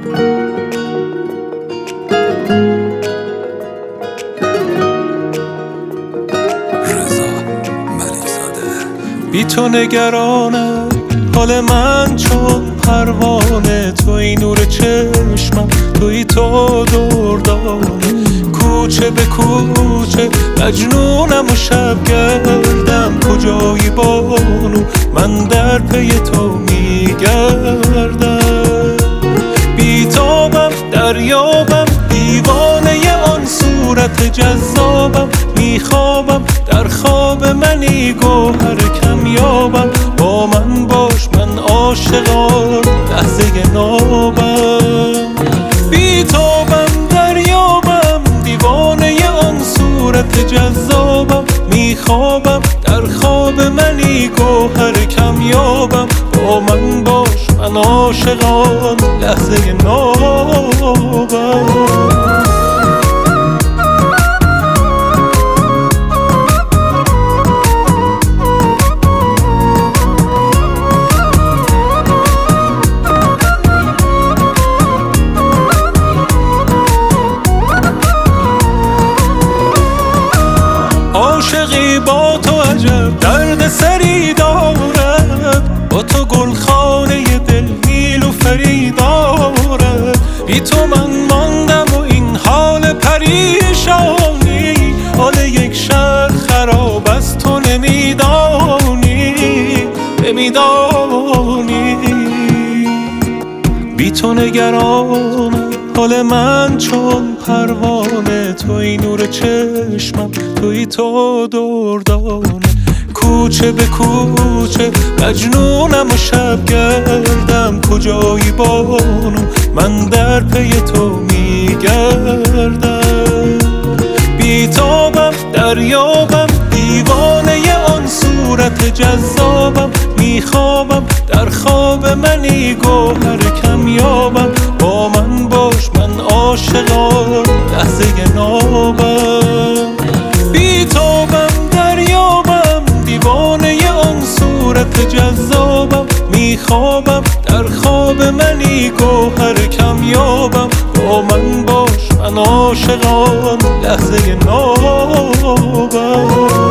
بی تو نگرانم حال من چون پروانه، توی نور چشمم، توی تو دردانه. کوچه به کوچه مجنونم و شب گردم، کجایی بانو من در پی تو میگردم. بیتابم دریابم دیوانه آن صورت جذابم، میخوابم در خواب منی گوهر کمیابم. با من باش من عاشقان لحظه نابم. بیتابم دریابم دیوانه آن صورت جذابم، میخوابم در خواب منی گوهر کمیابم. با من باش من عاشقان لحظه نابم. عاشقی با تو عجب درد سری دارد، با تو گلخانه دل نیلوفری دارد. بی تو من ماندم و این حال پریشانی، حال یک شهر خراب از تو نمیدانی. بی تو نگرانم حال من چون پروانه، توی نور چشمم، توی تو دردانه. کوچه به کوچه مجنونم و شب گردم، کجایی بانو من در پی تو میگردم. بیتابم دریابم دیوانه آن صورت جذابم، میخوابم در خواب منی گوهر کمیابم. با من باش من عاشقان لحظه نابم. بیتابم دریابم دیوانه آن صورت جذابم، میخوابم در خواب منی گوهر کمیابم. با من باش من عاشقان لحظه نابم.